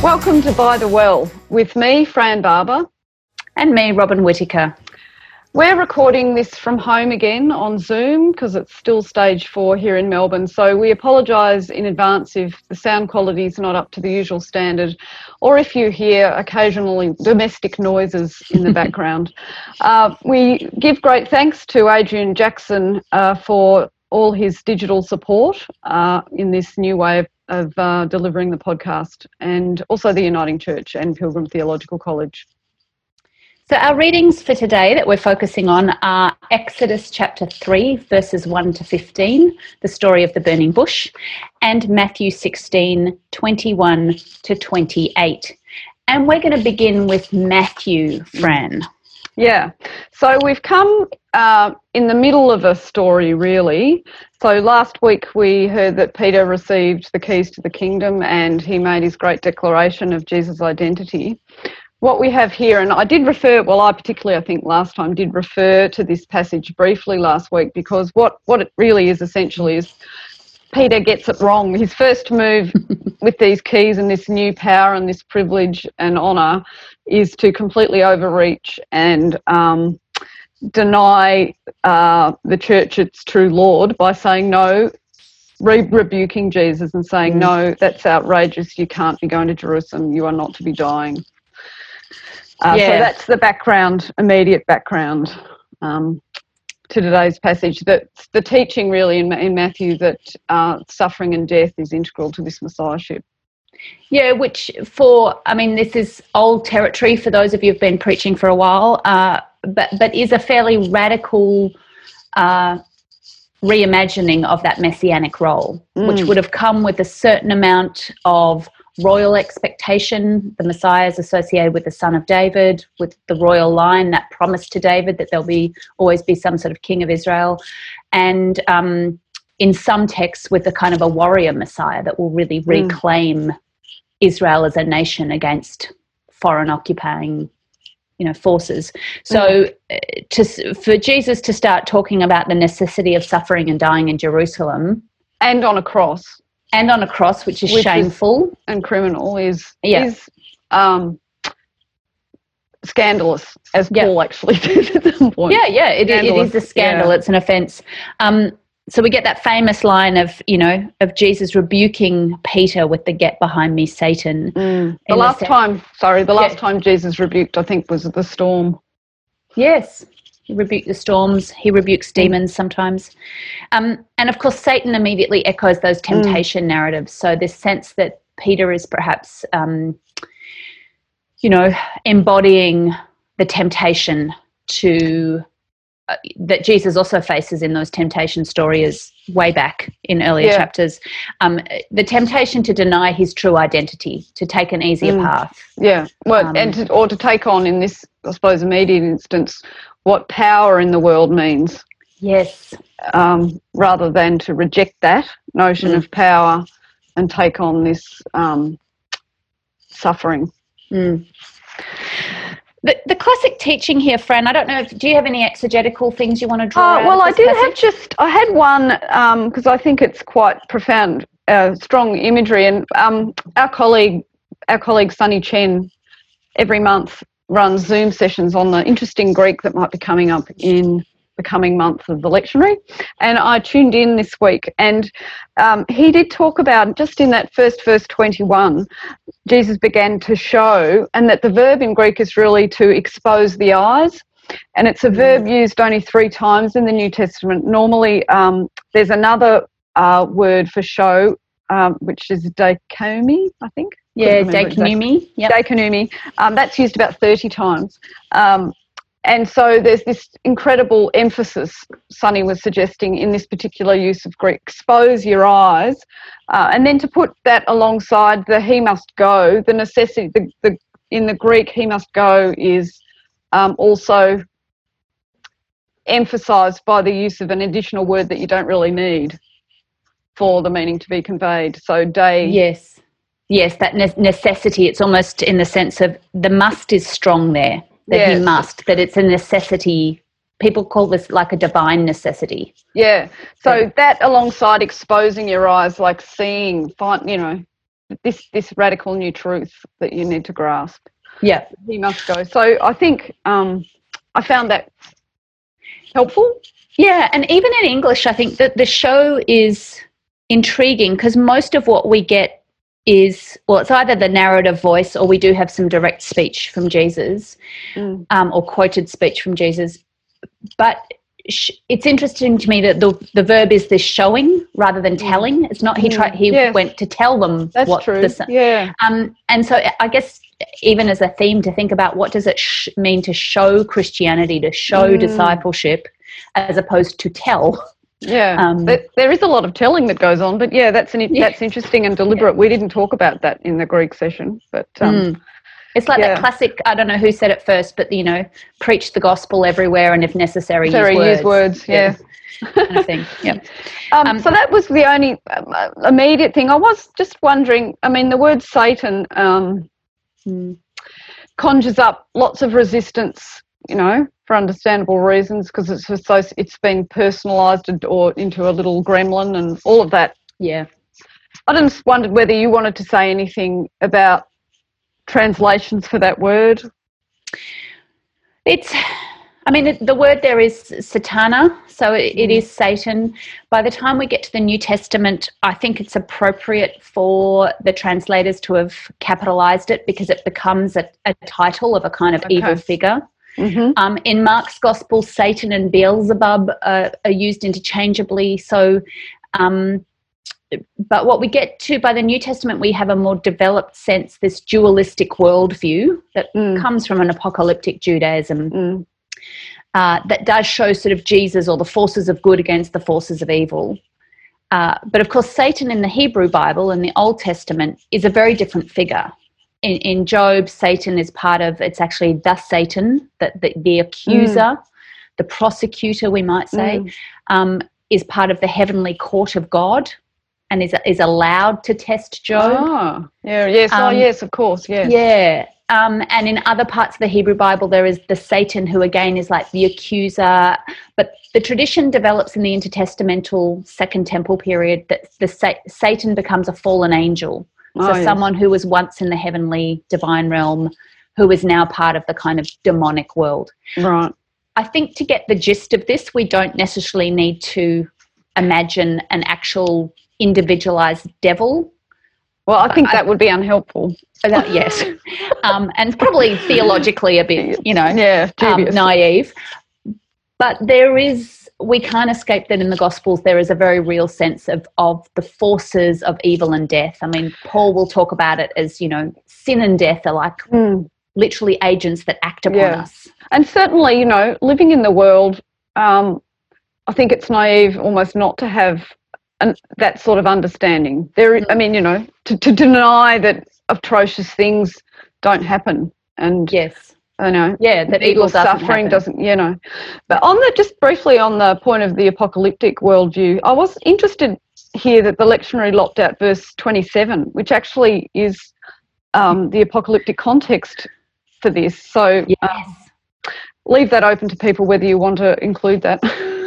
Welcome to By the Well with me, Fran Barber. And me, Robin Whittaker. We're recording this from home again on Zoom because it's still stage 4 here in Melbourne. So we apologise in advance if the sound quality is not up to the usual standard or if you hear occasionally domestic noises in the background. We give great thanks to Adrian Jackson for all his digital support in this new way of delivering the podcast, and also the Uniting Church and Pilgrim Theological College. So our readings for today that we're focusing on are Exodus chapter 3, verses 1 to 15, the story of the burning bush, and Matthew 16, 21 to 28. And we're going to begin with Matthew, Fran. Yeah, so we've come in the middle of a story, really. So last week we heard that Peter received the keys to the kingdom and he made his great declaration of Jesus' identity. What we have here, and I did refer, well, I particularly, I think last time, did refer to this passage briefly last week, because what it really is essentially is Peter gets it wrong. His first move with these keys and this new power and this privilege and honour is to completely overreach and deny the church its true Lord by saying no, rebuking Jesus and saying, no, that's outrageous, you can't be going to Jerusalem, you are not to be dying. So that's the background, immediate background to today's passage. That's the teaching really in Matthew that suffering and death is integral to this messiahship. Yeah, which this is old territory for those of you who've been preaching for a while, but is a fairly radical reimagining of that messianic role, which would have come with a certain amount of royal expectation. The Messiah is associated with the son of David, with the royal line, that promise to David that there'll always be some sort of king of Israel, and in some texts with the kind of a warrior Messiah that will really reclaim Israel as a nation against foreign occupying forces. So for Jesus to start talking about the necessity of suffering and dying in Jerusalem and on a cross, which is shameful and criminal, is scandalous, as Paul actually did at some point. It is a scandal. It's an offence. So we get that famous line of Jesus rebuking Peter with the "Get behind me, Satan." The last time Jesus rebuked, I think, was the storm. Yes. He rebuked the storms. He rebukes demons sometimes. And, of course, Satan immediately echoes those temptation narratives. So this sense that Peter is perhaps, embodying the temptation that Jesus also faces in those temptation stories way back in earlier chapters. The temptation to deny his true identity, to take an easier path. Yeah, or to take on, in this, I suppose, immediate instance, what power in the world means. Yes. Rather than to reject that notion of power and take on this suffering. The classic teaching here, Fran, I don't know, do you have any exegetical things you want to draw out? Well, I had one, because I think it's quite profound, strong imagery, and our colleague Sunny Chen every month runs Zoom sessions on the interesting Greek that might be coming up in the coming month of the lectionary, and I tuned in this week, and he did talk about, just in that first verse 21, Jesus began to show, and that the verb in Greek is really to expose the eyes, and it's a verb used only 3 times in the New Testament. Normally there's another word for show, which is daikomi, I think. Yeah, daikonomy. Yep. Daikonomy. That's used about 30 times. And so there's this incredible emphasis, Sonny was suggesting, in this particular use of Greek, expose your eyes. And then to put that alongside the he must go, the necessity, in the Greek, he must go is also emphasised by the use of an additional word that you don't really need for the meaning to be conveyed. So day. Yes, that necessity, it's almost in the sense of the must is strong there, that he must, that it's a necessity. People call this like a divine necessity. Yeah, so that alongside exposing your eyes, like seeing, this radical new truth that you need to grasp. Yeah. He must go. So I think I found that helpful. Yeah, and even in English, I think that the show is intriguing because most of what we get is, well, it's either the narrative voice or we do have some direct speech from Jesus, or quoted speech from Jesus. But it's interesting to me that the verb is this showing rather than telling. It's not he went to tell them. That's what true. And so I guess even as a theme to think about, what does it mean to show Christianity, to show discipleship, as opposed to tell. There is a lot of telling that goes on, but that's interesting and deliberate. We didn't talk about that in the Greek session, but it's like that classic, I don't know who said it first, but preach the gospel everywhere, and if necessary, use words. Kind of thing. So that was the only immediate thing. I was just wondering, I mean, the word Satan conjures up lots of resistance, for understandable reasons, because it's been personalised or into a little gremlin and all of that. Yeah. I just wondered whether you wanted to say anything about translations for that word. The word there is satana, so it is Satan. By the time we get to the New Testament, I think it's appropriate for the translators to have capitalised it, because it becomes a title of a kind of evil figure. Mm-hmm. In Mark's Gospel, Satan and Beelzebub are used interchangeably. So, but what we get to by the New Testament, we have a more developed sense, this dualistic worldview that comes from an apocalyptic Judaism that does show sort of Jesus or the forces of good against the forces of evil. But of course, Satan in the Hebrew Bible in the Old Testament is a very different figure. In Job, Satan is part of, it's actually the Satan, the accuser, the prosecutor, we might say, is part of the heavenly court of God and is allowed to test Job. Yes, of course, yes. Yeah. And in other parts of the Hebrew Bible, there is the Satan, who again is like the accuser. But the tradition develops in the intertestamental Second Temple period that Satan becomes a fallen angel. So someone who was once in the heavenly divine realm, who is now part of the kind of demonic world. Right. I think to get the gist of this, we don't necessarily need to imagine an actual individualized devil. Well, I think that would be unhelpful. Yes. And probably theologically a bit, naive. But we can't escape that in the Gospels there is a very real sense of the forces of evil and death. I mean, Paul will talk about it as, sin and death are like literally agents that act upon us. And certainly, living in the world, I think it's naive almost not to have that sort of understanding. To deny that atrocious things don't happen. And yes. I know. Yeah, that evil suffering doesn't, But just briefly on the point of the apocalyptic worldview, I was interested here that the lectionary lopped out verse 27, which actually is the apocalyptic context for this. So leave that open to people whether you want to include that.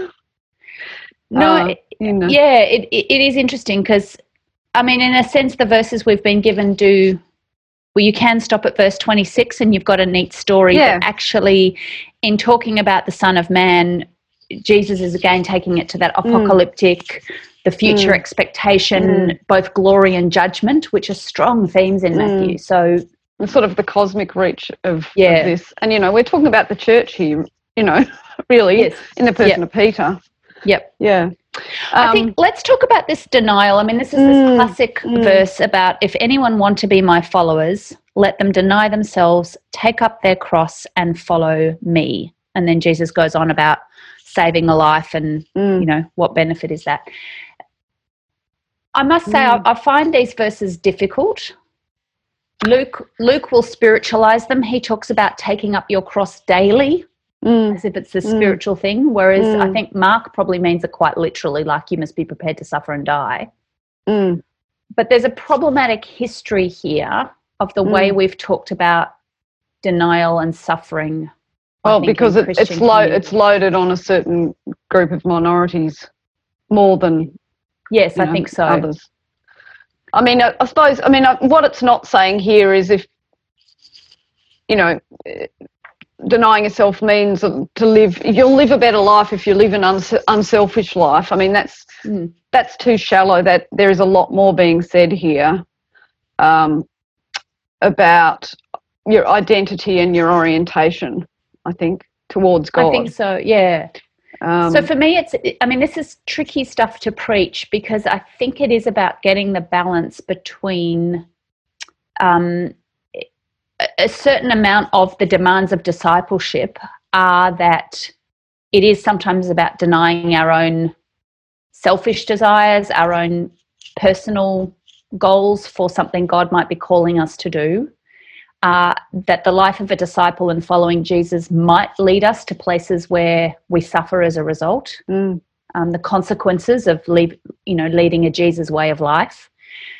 It is interesting because, in a sense, the verses we've been given you can stop at verse 26 and you've got a neat story. But actually, in talking about the Son of Man, Jesus is again taking it to that apocalyptic, the future expectation, both glory and judgment, which are strong themes in Matthew. So sort of the cosmic reach of this. And, we're talking about the church here, really, in the person of Peter. Yep. Yeah. I think let's talk about this denial. This is this classic verse about, if anyone want to be my followers, let them deny themselves, take up their cross and follow me. And then Jesus goes on about saving a life and, what benefit is that? I must say I find these verses difficult. Luke will spiritualize them. He talks about taking up your cross daily. As if it's a spiritual thing, whereas I think Mark probably means it quite literally, like you must be prepared to suffer and die. But there's a problematic history here of the way we've talked about denial and suffering. Well, because it's loaded on a certain group of minorities more than I think so. Others. I mean, I suppose, I mean, what it's not saying here is if, you know, denying yourself means to live, you'll live a better life if you live an unselfish life. I mean, that's too shallow. That there is a lot more being said here about your identity and your orientation, I think, towards God. I think so, yeah. So for me, this is tricky stuff to preach, because I think it is about getting the balance between a certain amount of the demands of discipleship are that it is sometimes about denying our own selfish desires, our own personal goals for something God might be calling us to do. That the life of a disciple and following Jesus might lead us to places where we suffer as a result. The consequences of leading a Jesus way of life.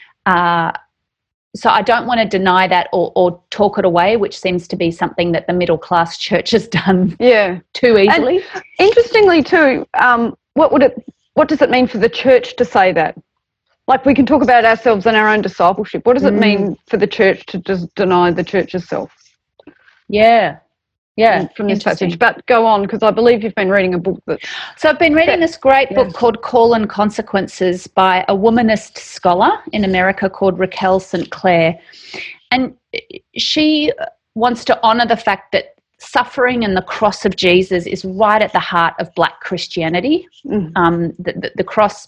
So I don't want to deny that or talk it away, which seems to be something that the middle class church has done too easily. And interestingly too, what does it mean for the church to say that? Like, we can talk about ourselves and our own discipleship. What does it mean for the church to just deny the church itself? Yeah. From this passage. But go on, because I believe you've been reading a book that... So I've been reading this great book called Call and Consequences by a womanist scholar in America called Raquel St. Clair. And she wants to honour the fact that suffering and the cross of Jesus is right at the heart of Black Christianity. The cross,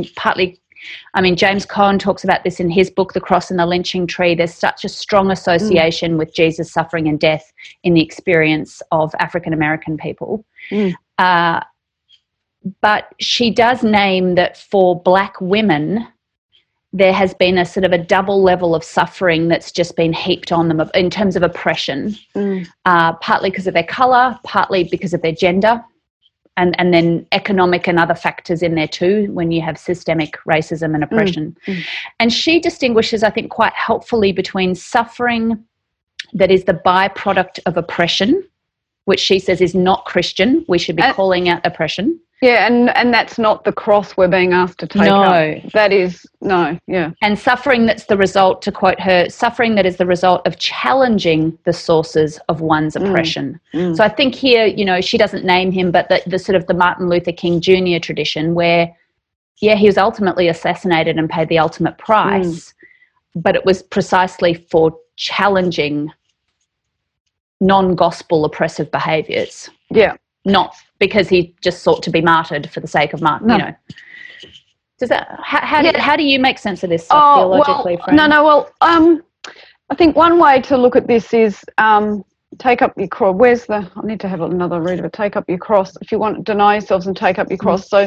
James Cohen talks about this in his book, The Cross and the Lynching Tree. There's such a strong association with Jesus' suffering and death in the experience of African American people. But she does name that for Black women, there has been a sort of a double level of suffering that's just been heaped on them in terms of oppression, partly because of their colour, partly because of their gender. And then economic and other factors in there too, when you have systemic racism and oppression. And she distinguishes, I think, quite helpfully between suffering that is the byproduct of oppression, which she says is not Christian. We should be calling out oppression. Yeah, and that's not the cross we're being asked to take up. That is, And suffering that's the result, to quote her, suffering that is the result of challenging the sources of one's oppression. So I think here, she doesn't name him, but the sort of the Martin Luther King Jr. tradition where, he was ultimately assassinated and paid the ultimate price, but it was precisely for challenging non-gospel oppressive behaviours. Yeah. Not because he just sought to be martyred for the sake of martyr. Does that? How do you make sense of this theologically? Well, I think one way to look at this is take up your cross. I need to have another read of it. Take up your cross. If you want to deny yourselves and take up your cross. So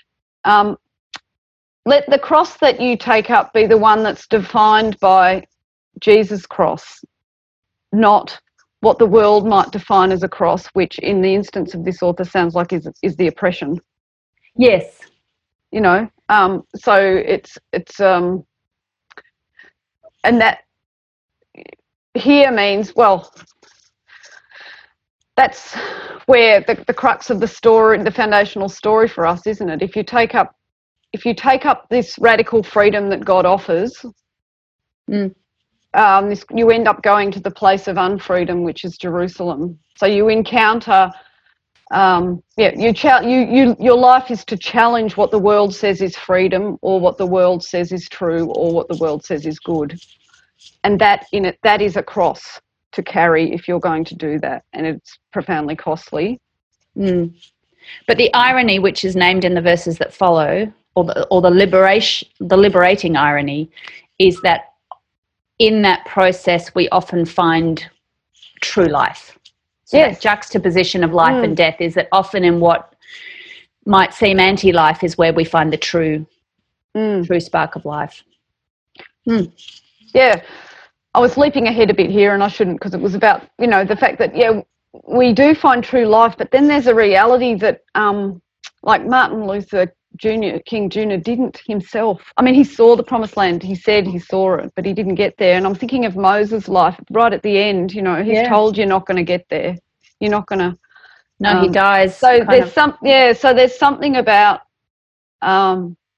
let the cross that you take up be the one that's defined by Jesus' cross, not what the world might define as a cross, which in the instance of this author sounds like is the oppression. Yes. So it's and that here means, well, that's where the crux of the story, the foundational story for us, isn't it? If you take up this radical freedom that God offers, you end up going to the place of unfreedom, which is Jerusalem. So you encounter, your life is to challenge what the world says is freedom, or what the world says is true, or what the world says is good, and that is a cross to carry if you're going to do that, and it's profoundly costly. But the irony, which is named in the verses that follow, or the liberating irony, is that in that process, we often find true life. So that juxtaposition of life and death is that often in what might seem anti-life is where we find the true spark of life. Yeah, I was leaping ahead a bit here, and I shouldn't, because it was about, the fact that, we do find true life, but then there's a reality that, like Martin Luther King Jr. didn't himself. I mean, he saw the promised land. He said he saw it, but he didn't get there. And I'm thinking of Moses' life right at the end. He's told you're not going to get there. You're not going to. No, he dies. So there's something about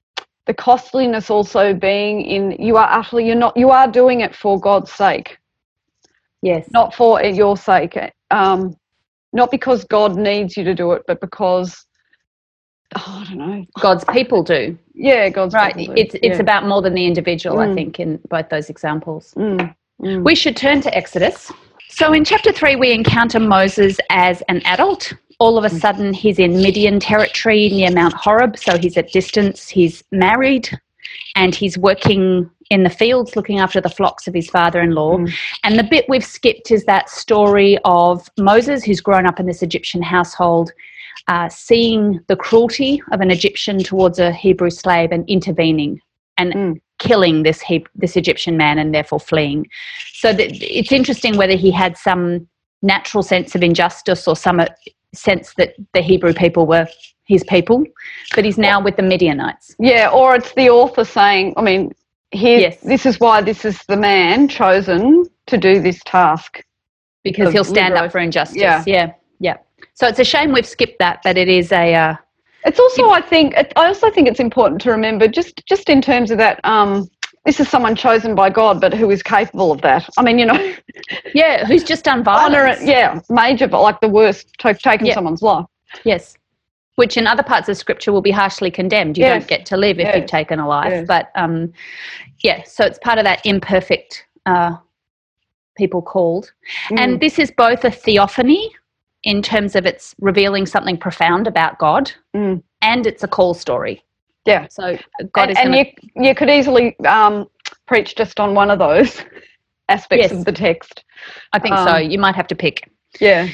the costliness also being in you are doing it for God's sake. Yes. Not for your sake. Not because God needs you to do it, but because, I don't know. God's people do. Yeah, God's right. people do. It's about more than the individual, I think, in both those examples. Mm. We should turn to Exodus. So in chapter 3, we encounter Moses as an adult. All of a sudden, he's in Midian territory near Mount Horeb, so he's at distance. He's married, and he's working in the fields looking after the flocks of his father-in-law. And the bit we've skipped is that story of Moses, who's grown up in this Egyptian household, seeing the cruelty of an Egyptian towards a Hebrew slave and intervening and killing this Egyptian man and therefore fleeing. So it's interesting whether he had some natural sense of injustice or some sense that the Hebrew people were his people, but he's now with the Midianites. Yeah, or it's the author saying, I mean, this is why this is the man chosen to do this task. Because he'll stand up for injustice. Yeah. So it's a shame we've skipped that, but it is a... It's also, I also think it's important to remember, just in terms of that, this is someone chosen by God, but who is capable of that. I mean, Yeah, who's just done violence. Major, but like the worst, taken someone's life. Yes. Which in other parts of Scripture will be harshly condemned. You don't get to live if you've taken a life. Yes. But, so it's part of that imperfect people called. And this is both a theophany in terms of it's revealing something profound about God, and it's a call story. Yeah. So God is... And you could easily preach just on one of those aspects of the text. I think so. You might have to pick. Yeah.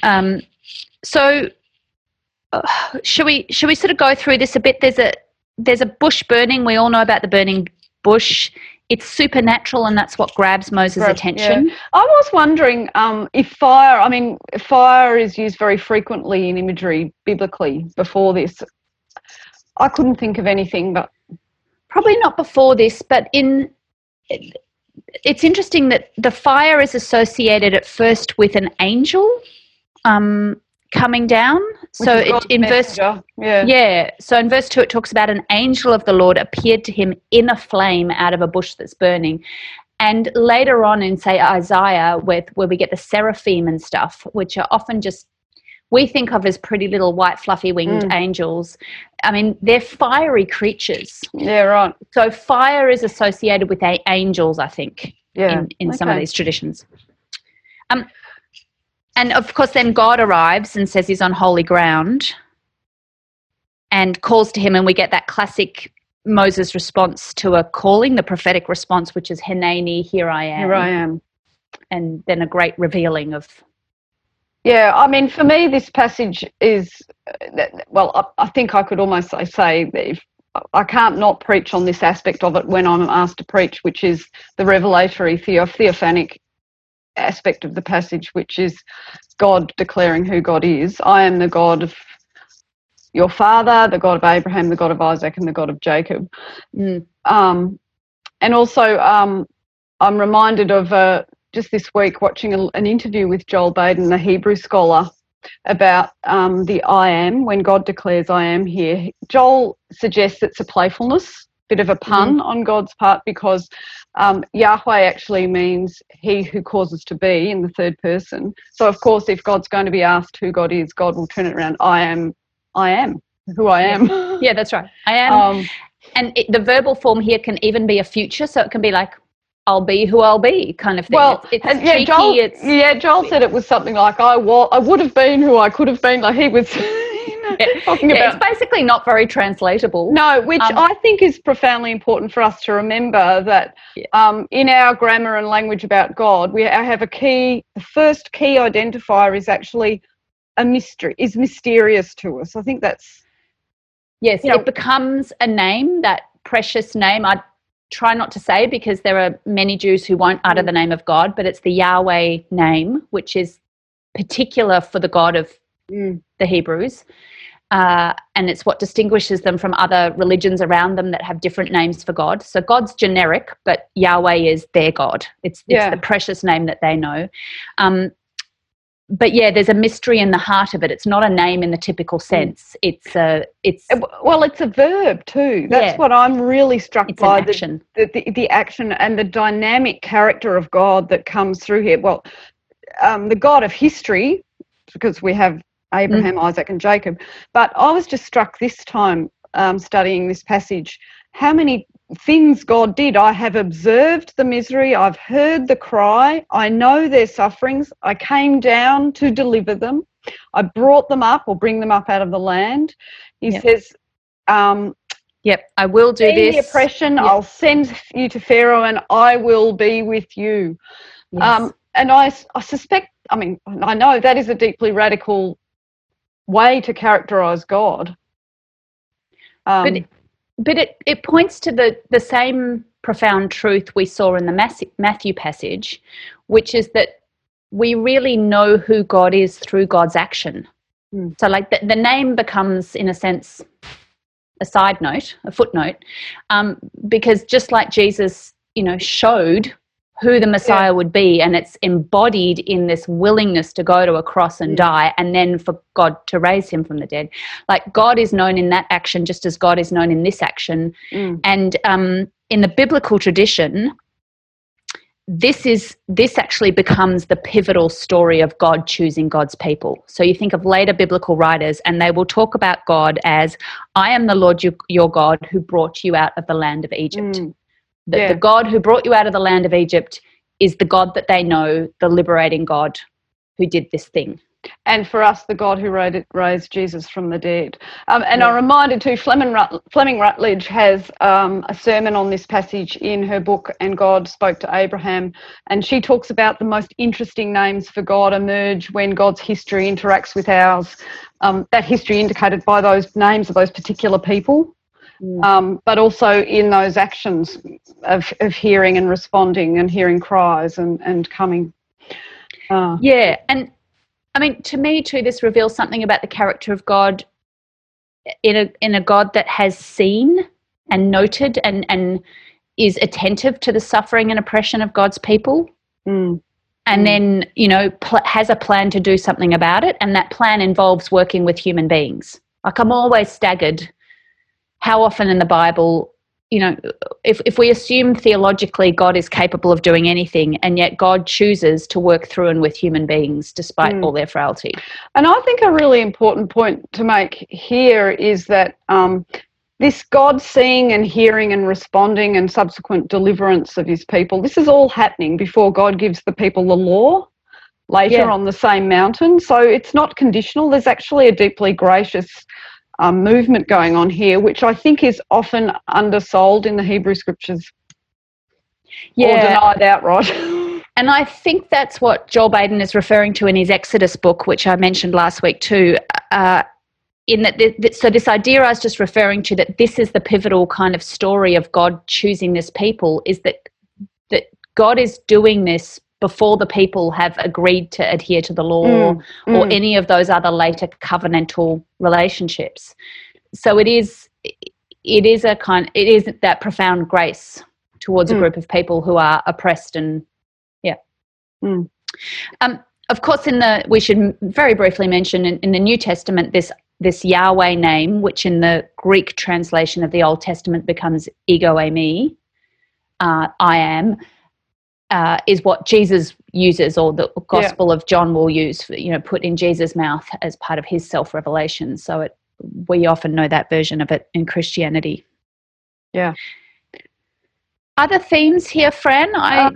So should we sort of go through this a bit? There's a bush burning. We all know about the burning bush. It's supernatural, and that's what grabs Moses' attention. Yeah. I was wondering if fire is used very frequently in imagery biblically before this. I couldn't think of anything, but... Probably not before this, but it's interesting that the fire is associated at first with an angel coming down. So in verse 2 it talks about an angel of the Lord appeared to him in a flame out of a bush that's burning. And later on in, say, Isaiah, where we get the seraphim and stuff, which are often just, we think of as pretty little white fluffy winged angels. I mean, they're fiery creatures. Yeah, right. So fire is associated with angels, I think, in some of these traditions. And, of course, then God arrives and says he's on holy ground and calls to him, and we get that classic Moses response to a calling, the prophetic response, which is Hineni, here I am. Here I am. And then a great revealing of... Yeah, I mean, for me, this passage is, I think I could almost say that if I can't not preach on this aspect of it when I'm asked to preach, which is the revelatory theophanic aspect of the passage, which is God declaring who God is. I am the God of your father, the God of Abraham, the God of Isaac, and the God of Jacob. And also I'm reminded of just this week watching an interview with Joel Baden, the Hebrew scholar, about the I am, when God declares I am here. Joel suggests it's a playfulness, bit of a pun on God's part, because Yahweh actually means he who causes to be in the third person. So, of course, if God's going to be asked who God is, God will turn it around. I am who I am. Yeah, that's right. I am. And the verbal form here can even be a future, so it can be like, I'll be who I'll be kind of thing. Well, it's cheeky. Joel said it was something like, I would have been who I could have been. Like he was talking about. It's basically not very translatable. No, which I think is profoundly important for us to remember, that in our grammar and language about God, we have the first key identifier is actually a mystery, is mysterious to us. I think that's... Yes, it becomes a name, that precious name. I try not to say, because there are many Jews who won't utter the name of God, but it's the Yahweh name, which is particular for the God of the Hebrews. And it's what distinguishes them from other religions around them that have different names for God. So God's generic, but Yahweh is their God. It's the precious name that they know. but yeah, there's a mystery in the heart of it. It's not a name in the typical sense. It's a verb too. That's what I'm really struck by. It's an action. The action and the dynamic character of God that comes through here. Well, the God of history, because we have Abraham, Isaac and Jacob. But I was just struck this time studying this passage, how many things God did. I have observed the misery. I've heard the cry. I know their sufferings. I came down to deliver them. I brought them up or bring them up out of the land. He says, I will do this. The oppression, I'll send you to Pharaoh and I will be with you. Yes. And I suspect, I mean, I know that is a deeply radical way to characterise God. But it points to the same profound truth we saw in the Matthew passage, which is that we really know who God is through God's action. So like the name becomes, in a sense, a side note, a footnote, because just like Jesus, showed who the Messiah would be, and it's embodied in this willingness to go to a cross and die, and then for God to raise him from the dead. Like God is known in that action just as God is known in this action. And in the biblical tradition, this actually becomes the pivotal story of God choosing God's people. So you think of later biblical writers, and they will talk about God as, I am the Lord your God who brought you out of the land of Egypt. The God who brought you out of the land of Egypt is the God that they know, the liberating God who did this thing. And for us, the God who raised Jesus from the dead. And I'm reminded too, Fleming Rutledge has a sermon on this passage in her book, And God Spoke to Abraham. And she talks about the most interesting names for God emerge when God's history interacts with ours. That history indicated by those names of those particular people. But also in those actions of hearing and responding and hearing cries and coming. And I mean, to me too, this reveals something about the character of God in a God that has seen and noted and is attentive to the suffering and oppression of God's people. And then, has a plan to do something about it. And that plan involves working with human beings. Like, I'm always staggered how often in the Bible, if we assume theologically God is capable of doing anything, and yet God chooses to work through and with human beings despite all their frailty. And I think a really important point to make here is that this God seeing and hearing and responding and subsequent deliverance of his people, this is all happening before God gives the people the law later on the same mountain. So it's not conditional. There's actually a deeply gracious movement going on here, which I think is often undersold in the Hebrew scriptures or denied outright. And I think that's what Joel Baden is referring to in his Exodus book, which I mentioned last week too, in that so this idea I was just referring to, that this is the pivotal kind of story of God choosing this people, is that God is doing this before the people have agreed to adhere to the law or any of those other later covenantal relationships. So it is that profound grace towards a group of people who are oppressed and of course we should very briefly mention in the New Testament this Yahweh name, which in the Greek translation of the Old Testament becomes ego eimi, I am. Is what Jesus uses, or the Gospel of John will use, put in Jesus' mouth as part of his self-revelation. So we often know that version of it in Christianity. Yeah. Other themes here, Fran? I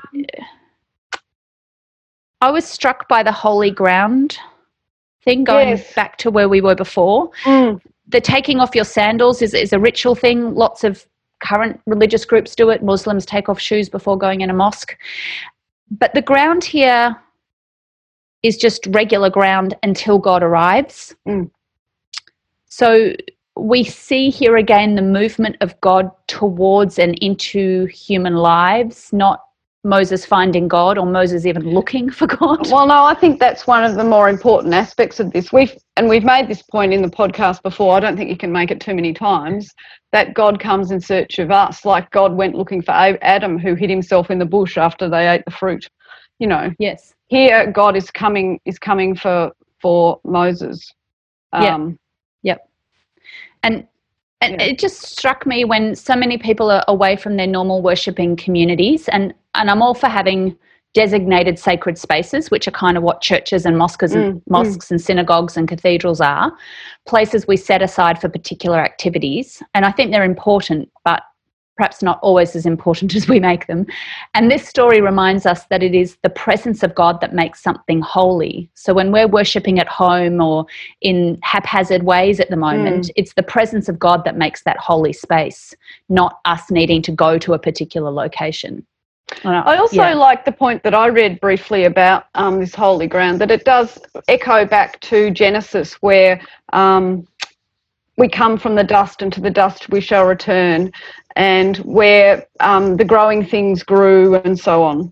was struck by the holy ground thing, going back to where we were before. The taking off your sandals is a ritual thing. Lots of current religious groups do it. Muslims take off shoes before going in a mosque. But the ground here is just regular ground until God arrives. So we see here again the movement of God towards and into human lives, not Moses finding God or Moses even looking for God. Well, no, I think that's one of the more important aspects of this. We've made this point in the podcast before. I don't think you can make it too many times, that God comes in search of us, like God went looking for Adam, who hid himself in the bush after they ate the fruit. Yes. here God is coming for Moses. Yep. And it just struck me when so many people are away from their normal worshipping communities, and I'm all for having designated sacred spaces, which are kind of what churches and mosques and synagogues and cathedrals are, places we set aside for particular activities. And I think they're important, but perhaps not always as important as we make them. And this story reminds us that it is the presence of God that makes something holy. So when we're worshipping at home or in haphazard ways at the moment, it's the presence of God that makes that holy space, not us needing to go to a particular location. I also like the point that I read briefly about this holy ground, that it does echo back to Genesis, where we come from the dust, and to the dust we shall return, and where the growing things grew and so on.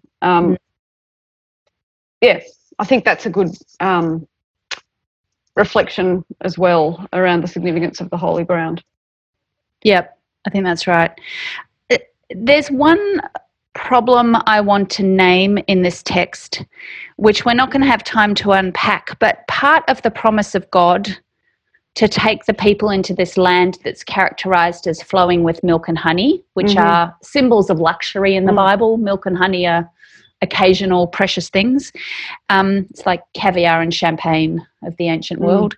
I think that's a good reflection as well around the significance of the holy ground. Yep, I think that's right. There's one problem I want to name in this text, which we're not going to have time to unpack, but part of the promise of God to take the people into this land that's characterized as flowing with milk and honey, which are symbols of luxury in the Bible. Milk and honey are occasional precious things. It's like caviar and champagne of the ancient world.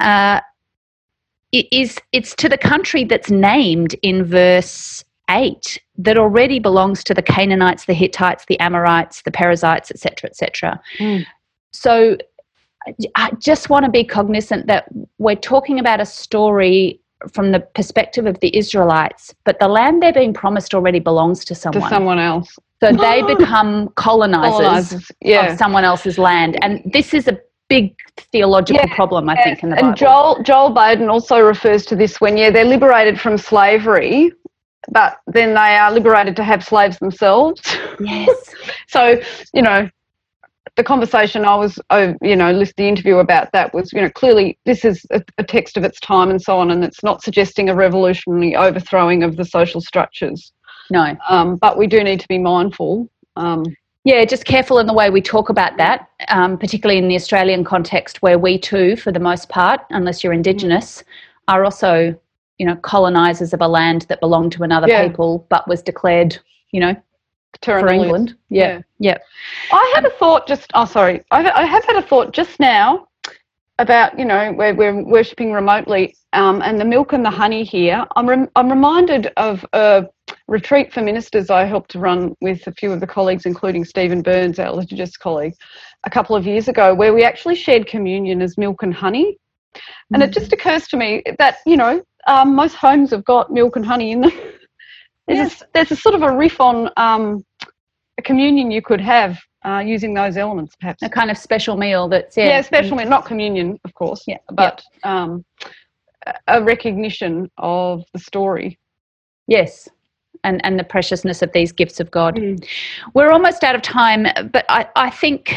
It's to the country that's named in verse 8 that already belongs to the Canaanites, the Hittites, the Amorites, the Perizzites, etc., etc. So I just want to be cognizant that we're talking about a story from the perspective of the Israelites, but the land they're being promised already belongs to someone. To someone else. So they become colonizers of someone else's land. And this is a big theological problem, I think, in the Bible. And Joel Bowden also refers to this when, they're liberated from slavery, but then they are liberated to have slaves themselves. Yes. So, the conversation the interview about that was, clearly this is a text of its time and so on, and it's not suggesting a revolutionary overthrowing of the social structures. No. But we do need to be mindful. Just careful in the way we talk about that, particularly in the Australian context, where we too, for the most part, unless you're Indigenous, are also, colonisers of a land that belonged to another people but was declared, for England. Yeah. I had a thought I have had a thought just now about, where we're worshipping remotely, and the milk and the honey here. I'm reminded of a retreat for ministers I helped to run with a few of the colleagues, including Stephen Burns, our liturgist colleague, a couple of years ago, where we actually shared communion as milk and honey. And it just occurs to me that, most homes have got milk and honey in them. There's a sort of a riff on a communion you could have using those elements, perhaps. A kind of special meal that's, special meal, not communion, of course, but a recognition of the story. Yes, and the preciousness of these gifts of God. We're almost out of time, but I think,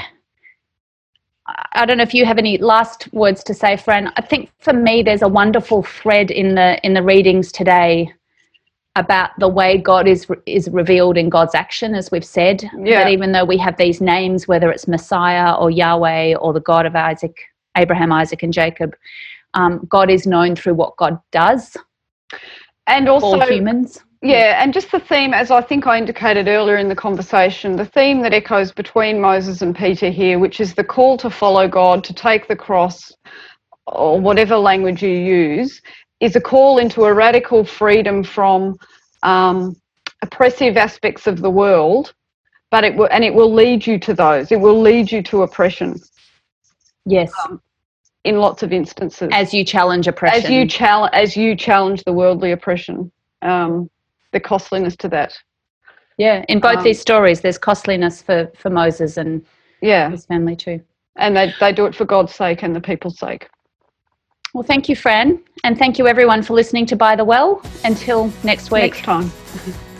I don't know if you have any last words to say, Fran. I think for me there's a wonderful thread in the readings today about the way God is revealed in God's action, as we've said. That even though we have these names, whether it's Messiah or Yahweh or the God of Abraham, Isaac and Jacob, God is known through what God does. And also for humans. And just the theme, as I think I indicated earlier in the conversation, the theme that echoes between Moses and Peter here, which is the call to follow God, to take the cross, or whatever language you use, is a call into a radical freedom from oppressive aspects of the world, but it will lead you to those. It will lead you to oppression. Yes. In lots of instances. As you challenge oppression. As you challenge the worldly oppression. The costliness to that. Yeah, in both these stories, there's costliness for Moses and his family too. And they do it for God's sake and the people's sake. Well, thank you, Fran, and thank you everyone for listening to By the Well. Until next week. Next time.